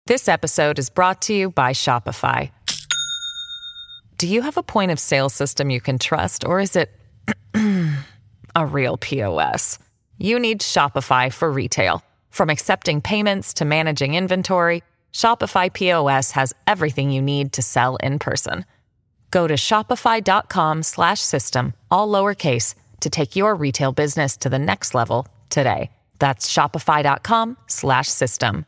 This episode is brought to you by Shopify. Do you have a point of sale system you can trust, or is it a real POS? You need Shopify for retail. From accepting payments to managing inventory, Shopify POS has everything you need to sell in person. Go to shopify.com/system, all lowercase, to take your retail business to the next level today. That's shopify.com/system.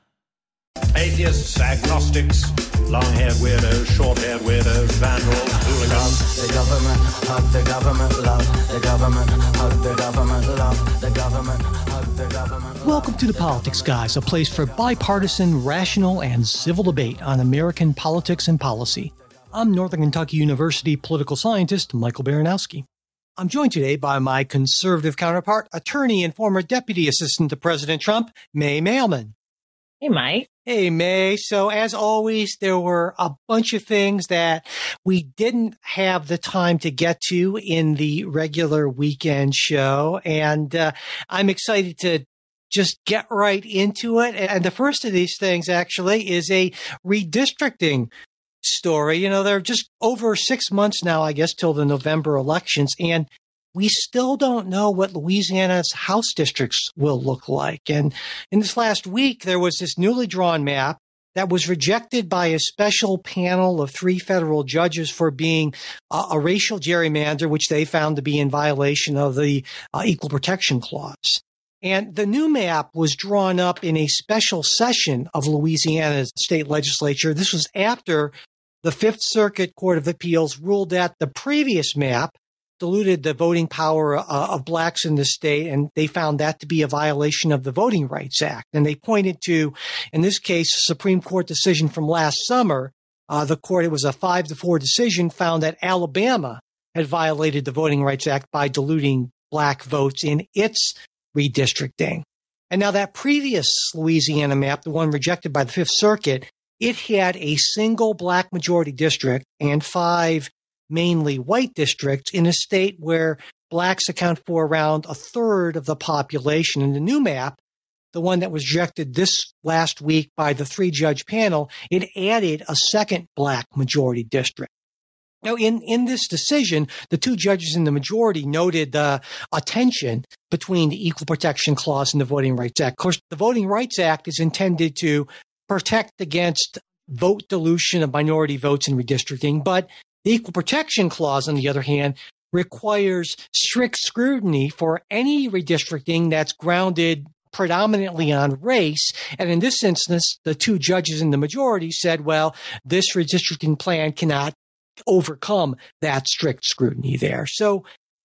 Atheists, agnostics, long-haired weirdos, short-haired weirdos, vandals, hooligans. The government, hug the government, love the government, hug the government, love the government, hug the government. Welcome to The Politics Guys, a place for bipartisan, rational, and civil debate on American politics and policy. I'm Northern Kentucky University political scientist Michael Baranowski. I'm joined today by my conservative counterpart, attorney and former deputy assistant to President Trump, May Mailman. Hey, Mike. Hey, May. So as always, there were a bunch of things that we didn't have the time to get to in the regular weekend show. And I'm excited to just get right into it. And the first of these things actually is a redistricting story. You know, they're just over 6 months now, I guess, till the November elections. And we still don't know what Louisiana's House districts will look like. And in this last week, there was this newly drawn map that was rejected by a special panel of 3 federal judges for being a racial gerrymander, which they found to be in violation of the Equal Protection Clause. And the new map was drawn up in a special session of Louisiana's state legislature. This was after the Fifth Circuit Court of Appeals ruled that the previous map diluted the voting power of blacks in the state, and they found that to be a violation of the Voting Rights Act. And they pointed to, in this case, a Supreme Court decision from last summer. The court, it was a 5-4 decision, found that Alabama had violated the Voting Rights Act by diluting black votes in its redistricting. And now that previous Louisiana map, the one rejected by the Fifth Circuit, it had a single black majority district and 5 mainly white districts in a state where blacks account for around a third of the population. In the new map, the one that was rejected this last week by the 3-judge panel, it added a second black majority district. Now, in this decision, the 2 judges in the majority noted a tension between the Equal Protection Clause and the Voting Rights Act. Of course, the Voting Rights Act is intended to protect against vote dilution of minority votes in redistricting, but the Equal Protection Clause, on the other hand, requires strict scrutiny for any redistricting that's grounded predominantly on race. And in this instance, the 2 judges in the majority said, well, this redistricting plan cannot overcome that strict scrutiny there. So,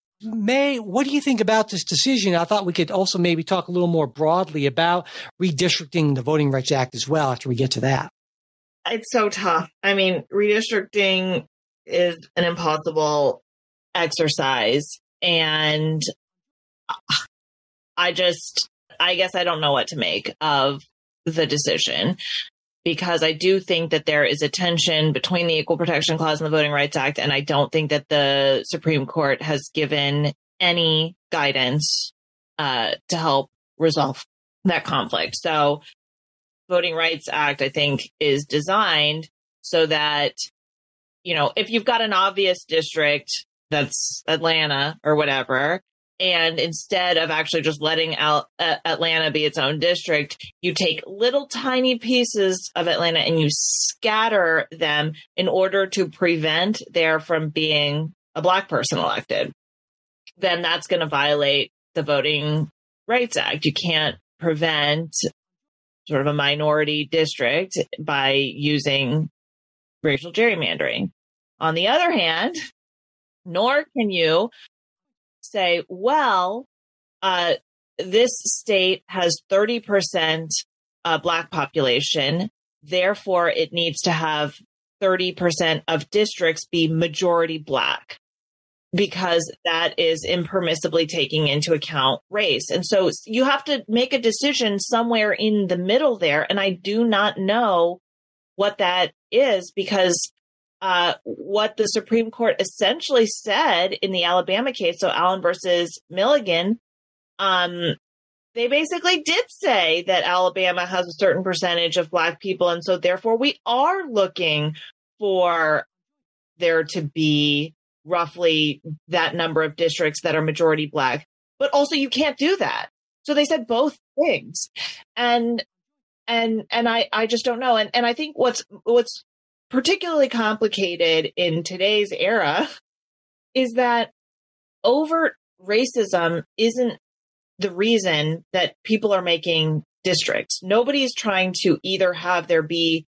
May, what do you think about this decision? I thought we could also maybe talk a little more broadly about redistricting the Voting Rights Act as well after we get to that. It's so tough. I mean, redistricting is an impossible exercise. And I guess I don't know what to make of the decision, because I do think that there is a tension between the Equal Protection Clause and the Voting Rights Act. And I don't think that the Supreme Court has given any guidance to help resolve that conflict. So Voting Rights Act, I think, is designed so that, you know, if you've got an obvious district that's Atlanta or whatever, and instead of actually just letting Atlanta be its own district, you take little tiny pieces of Atlanta and you scatter them in order to prevent there from being a black person elected, then that's going to violate the Voting Rights Act. You can't prevent sort of a minority district by using racial gerrymandering. On the other hand, nor can you say, well, this state has 30% black population, therefore it needs to have 30% of districts be majority black, because that is impermissibly taking into account race. And so you have to make a decision somewhere in the middle there. And I do not know what that is, because what the Supreme Court essentially said in the Alabama case, so Allen versus Milligan, they basically did say that Alabama has a certain percentage of Black people. And so therefore we are looking for there to be roughly that number of districts that are majority Black. But also you can't do that. So they said both things. And I just don't know. And I think what's particularly complicated in today's era is that overt racism isn't the reason that people are making districts. Nobody's trying to either have there be,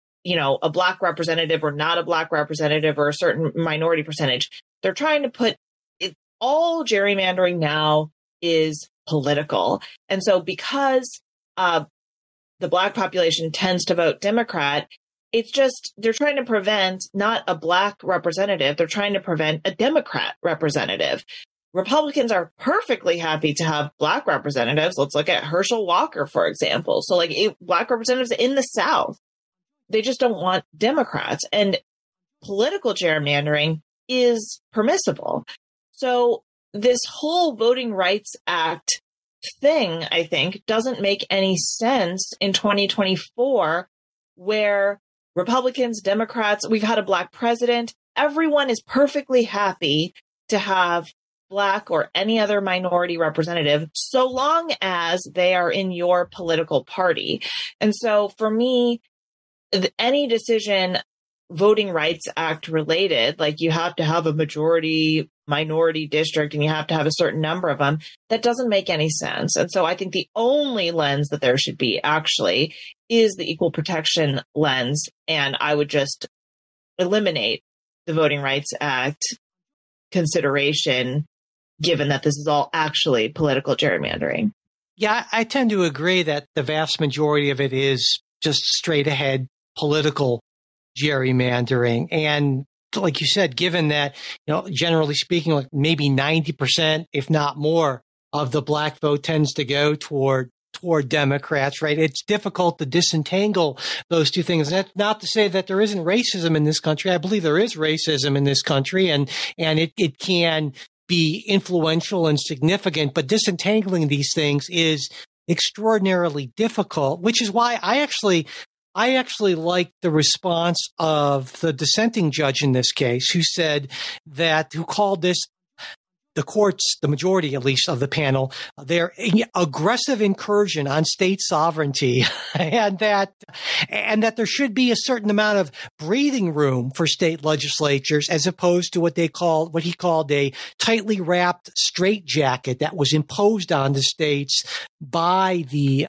a Black representative or not a Black representative or a certain minority percentage. They're trying to put it, all gerrymandering now is political. And so because the Black population tends to vote Democrat, it's just they're trying to prevent not a Black representative. They're trying to prevent a Democrat representative. Republicans are perfectly happy to have Black representatives. Let's look at Herschel Walker, for example. So Black representatives in the South, they just don't want Democrats. And political gerrymandering is permissible. So this whole Voting Rights Act thing, I think, doesn't make any sense in 2024, where Republicans, Democrats, we've had a Black president. Everyone is perfectly happy to have Black or any other minority representative, so long as they are in your political party. And so for me, any decision Voting Rights Act related, like you have to have a majority minority district and you have to have a certain number of them, that doesn't make any sense. And so I think the only lens that there should be actually is the equal protection lens. And I would just eliminate the Voting Rights Act consideration, given that this is all actually political gerrymandering. Yeah, I tend to agree that the vast majority of it is just straight ahead political gerrymandering. And like you said, given that, generally speaking, like maybe 90%, if not more, of the Black vote tends to go toward Democrats, right? It's difficult to disentangle those two things. And that's not to say that there isn't racism in this country. I believe there is racism in this country, and it can be influential and significant, but disentangling these things is extraordinarily difficult, which is why I actually like the response of the dissenting judge in this case, who called this, the courts, the majority at least of the panel, their aggressive incursion on state sovereignty, and that there should be a certain amount of breathing room for state legislatures, as opposed to what he called a tightly wrapped straitjacket that was imposed on the states by the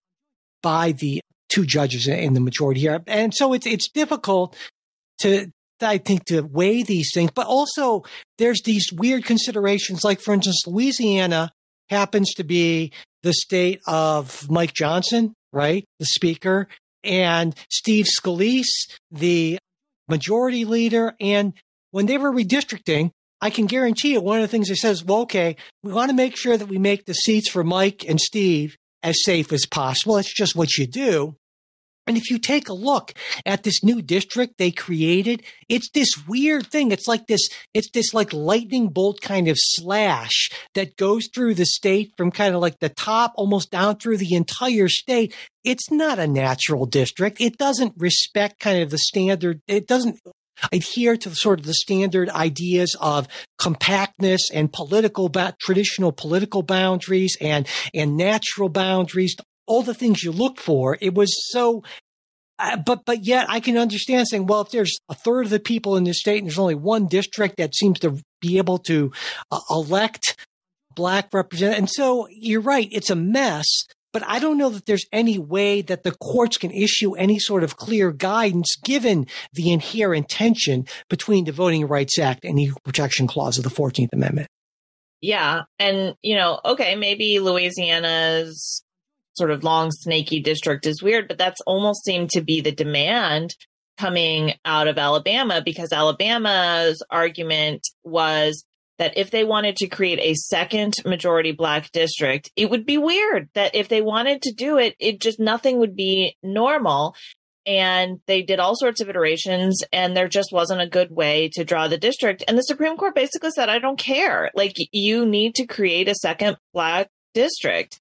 two judges in the majority here. And so it's difficult to weigh these things, but also there's these weird considerations. Like, for instance, Louisiana happens to be the state of Mike Johnson, right? The speaker, and Steve Scalise, the majority leader. And when they were redistricting, I can guarantee you one of the things they said is, well, okay, we want to make sure that we make the seats for Mike and Steve as safe as possible. It's just what you do. And if you take a look at this new district they created, it's this weird thing. It's this like lightning bolt kind of slash that goes through the state from kind of like the top almost down through the entire state. It's not a natural district. It doesn't respect kind of the standard. It doesn't adhere to sort of the standard ideas of compactness and traditional political boundaries and natural boundaries. All the things you look for. It was so, but yet I can understand saying, well, if there's a third of the people in the state and there's only one district that seems to be able to elect Black representatives. And so you're right, it's a mess, but I don't know that there's any way that the courts can issue any sort of clear guidance given the inherent tension between the Voting Rights Act and the Equal Protection Clause of the 14th Amendment. Yeah. And, okay, maybe Louisiana's sort of long, snaky district is weird, but that's almost seemed to be the demand coming out of Alabama, because Alabama's argument was that if they wanted to create a second majority Black district, it would be weird that if they wanted to do it, nothing would be normal. And they did all sorts of iterations, and there just wasn't a good way to draw the district. And the Supreme Court basically said, I don't care. Like, you need to create a second Black district.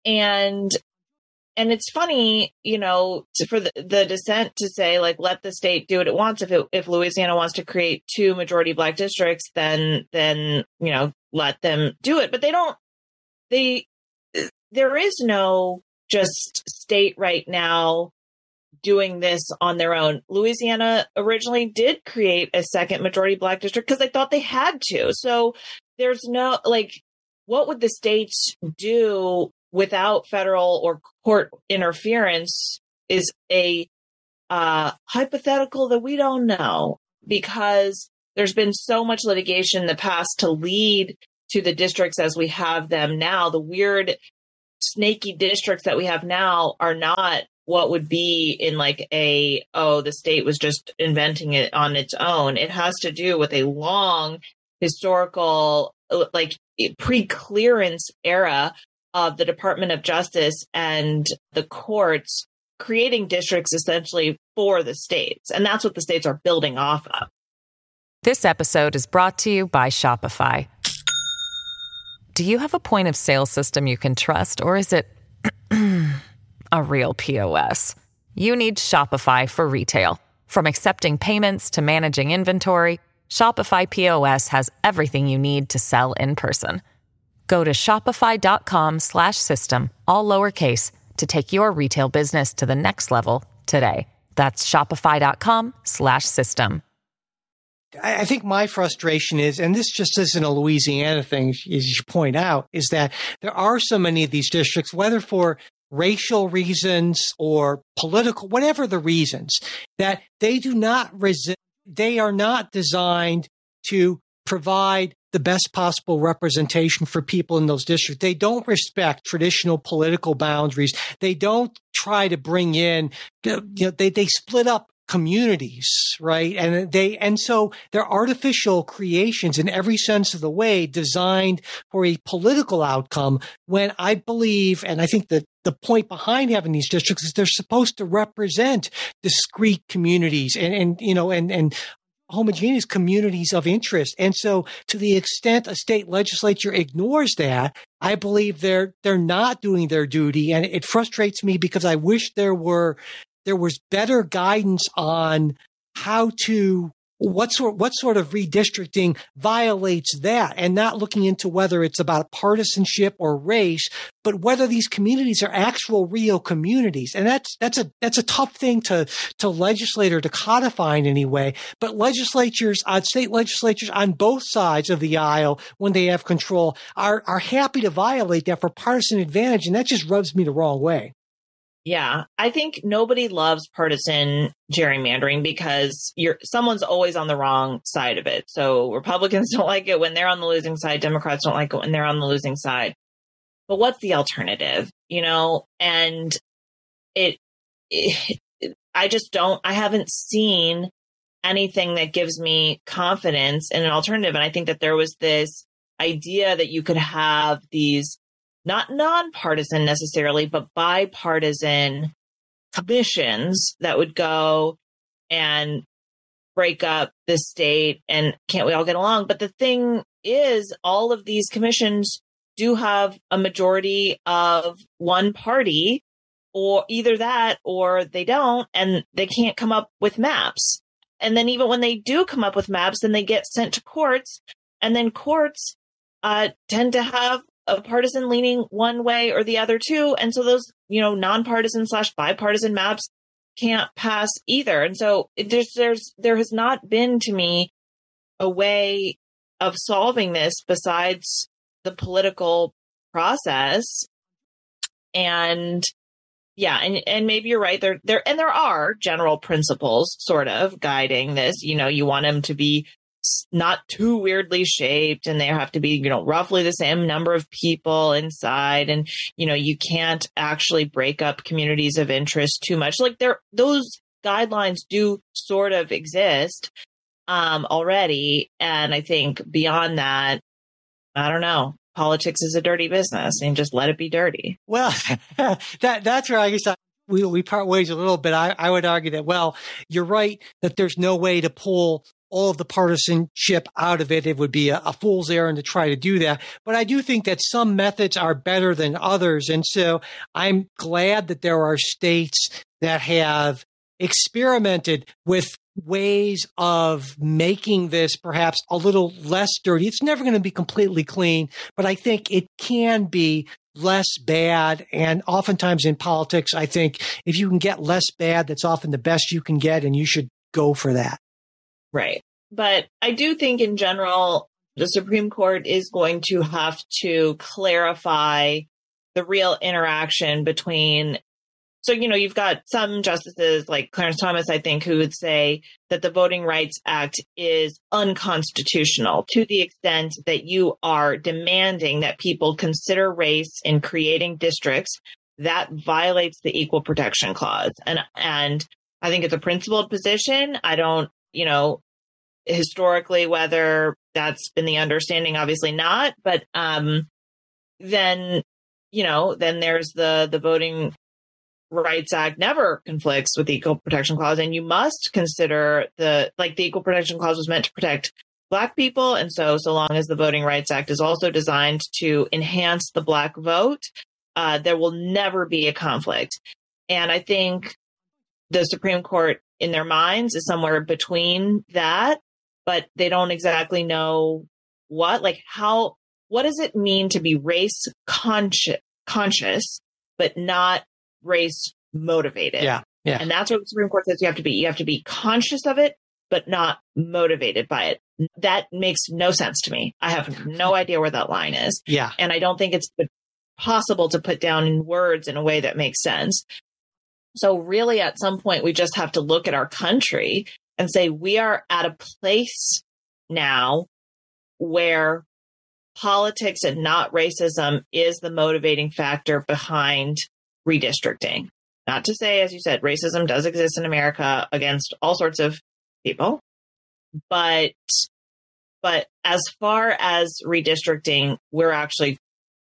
And it's funny, for the dissent to say, like, let the state do what it wants. If Louisiana wants to create 2 majority Black districts, then let them do it. But there is no just state right now doing this on their own. Louisiana originally did create a second majority Black district because they thought they had to. So there's no, like, what would the states do without federal or court interference is a hypothetical that we don't know, because there's been so much litigation in the past to lead to the districts as we have them now. The weird, snaky districts that we have now are not what would be in like the state was just inventing it on its own. It has to do with a long historical, like, pre-clearance era of the Department of Justice and the courts creating districts essentially for the states. And that's what the states are building off of. This episode is brought to you by Shopify. Do you have a point of sale system you can trust, or is it a real POS? You need Shopify for retail. From accepting payments to managing inventory, Shopify POS has everything you need to sell in person. Go to shopify.com/system, all lowercase, to take your retail business to the next level today. That's shopify.com/system. I think my frustration is, and this just isn't a Louisiana thing, as you point out, is that there are so many of these districts, whether for racial reasons or political, whatever the reasons, that they are not designed to provide the best possible representation for people in those districts. They don't respect traditional political boundaries. They don't try to bring in, they split up communities, right? And so they're artificial creations in every sense of the way, designed for a political outcome, when I believe, and I think that the point behind having these districts is they're supposed to represent discrete communities and homogeneous communities of interest. And so to the extent a state legislature ignores that, I believe they're not doing their duty. And it frustrates me because I wish there was better guidance on what sort of redistricting violates that, and not looking into whether it's about partisanship or race, but whether these communities are actual real communities. And that's a tough thing to legislate or to codify in any way. But state legislatures on both sides of the aisle, when they have control, are happy to violate that for partisan advantage. And that just rubs me the wrong way. Yeah, I think nobody loves partisan gerrymandering because someone's always on the wrong side of it. So Republicans don't like it when they're on the losing side. Democrats don't like it when they're on the losing side. But what's the alternative? And I haven't seen anything that gives me confidence in an alternative. And I think that there was this idea that you could have these not nonpartisan necessarily, but bipartisan commissions that would go and break up the state, and can't we all get along? But the thing is, all of these commissions do have a majority of one party, or either that or they don't, and they can't come up with maps. And then even when they do come up with maps, then they get sent to courts, and then courts tend to have a partisan leaning one way or the other too. And so those, nonpartisan / bipartisan maps can't pass either. And so there has not been, to me, a way of solving this besides the political process. And yeah, and maybe you're right. There are general principles sort of guiding this. You want them to be not too weirdly shaped, and they have to be, roughly the same number of people inside. And, you can't actually break up communities of interest too much. Like those guidelines do sort of exist already. And I think beyond that, I don't know. Politics is a dirty business, and just let it be dirty. Well, that's where I guess we part ways a little bit. I would argue that, well, you're right that there's no way to pull all of the partisanship out of it. It would be a fool's errand to try to do that. But I do think that some methods are better than others. And so I'm glad that there are states that have experimented with ways of making this perhaps a little less dirty. It's never going to be completely clean, but I think it can be less bad. And oftentimes in politics, I think if you can get less bad, that's often the best you can get, and you should go for that. Right. But I do think in general, the Supreme Court is going to have to clarify the real interaction between. So, you've got some justices like Clarence Thomas, I think, who would say that the Voting Rights Act is unconstitutional to the extent that you are demanding that people consider race in creating districts. That violates the Equal Protection Clause. And I think it's a principled position. I don't, historically, whether that's been the understanding, obviously not. But then there's the Voting Rights Act never conflicts with the Equal Protection Clause. And you must consider the Equal Protection Clause was meant to protect Black people. And so long as the Voting Rights Act is also designed to enhance the Black vote, there will never be a conflict. And I think the Supreme Court in their minds is somewhere between that, but they don't exactly know what does it mean to be race conscious, but not race motivated. Yeah. And that's what the Supreme Court says you have to be. You have to be conscious of it, but not motivated by it. That makes no sense to me. I have no idea where that line is. Yeah. And I don't think it's possible to put down in words in a way that makes sense. So really, at some point, we just have to look at our country and say we are at a place now where politics and not racism is the motivating factor behind redistricting. Not to say, as you said, racism does exist in America against all sorts of people. But as far as redistricting, we're actually,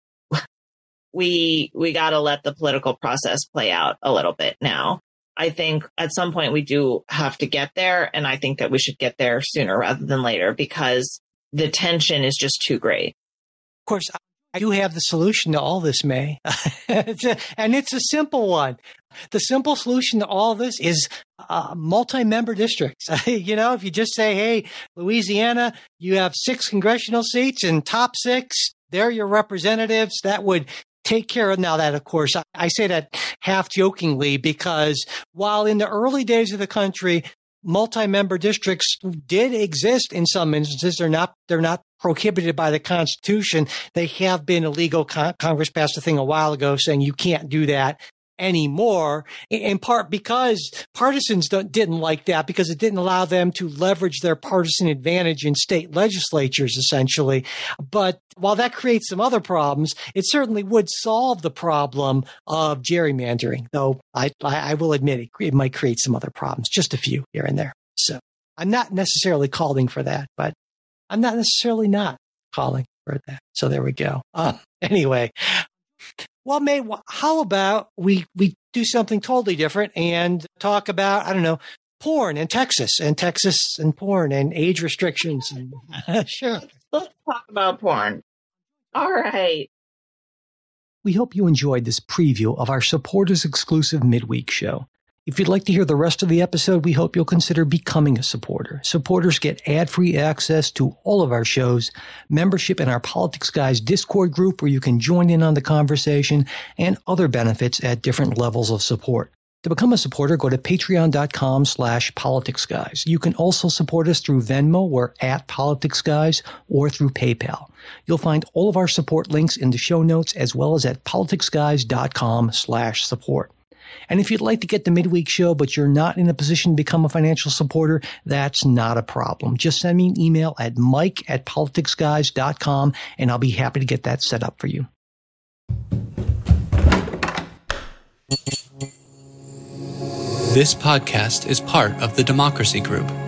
we got to let the political process play out a little bit now. I think at some point we do have to get there. And I think that we should get there sooner rather than later because the tension is just too great. Of course, I do have the solution to all this, May. And it's a simple one. The simple solution to all this is multi-member districts. If you just say, hey, Louisiana, you have 6 congressional seats and top 6, they're your representatives, that would take care of. Now that, of course, I say that half jokingly because while in the early days of the country, multi-member districts did exist in some instances, they're not prohibited by the Constitution. They have been illegal. Congress passed a thing a while ago saying you can't do that anymore, in part because partisans didn't like that because it didn't allow them to leverage their partisan advantage in state legislatures, essentially. But while that creates some other problems, it certainly would solve the problem of gerrymandering, though I will admit it might create some other problems, just a few here and there. So I'm not necessarily calling for that, but I'm not necessarily not calling for that. So there we go. Anyway. Well, May, how about we do something totally different and talk about, I don't know, porn in Texas and porn and age restrictions. Sure. Let's talk about porn. All right. We hope you enjoyed this preview of our supporters exclusive midweek show. If you'd like to hear the rest of the episode, we hope you'll consider becoming a supporter. Supporters get ad-free access to all of our shows, membership in our Politics Guys Discord group where you can join in on the conversation, and other benefits at different levels of support. To become a supporter, go to patreon.com/politicsguys. You can also support us through Venmo, we're @politicsguys, or through PayPal. You'll find all of our support links in the show notes as well as at politicsguys.com/support. And if you'd like to get the midweek show, but you're not in a position to become a financial supporter, that's not a problem. Just send me an email at mike@politicsguys.com, and I'll be happy to get that set up for you. This podcast is part of the Democracy Group,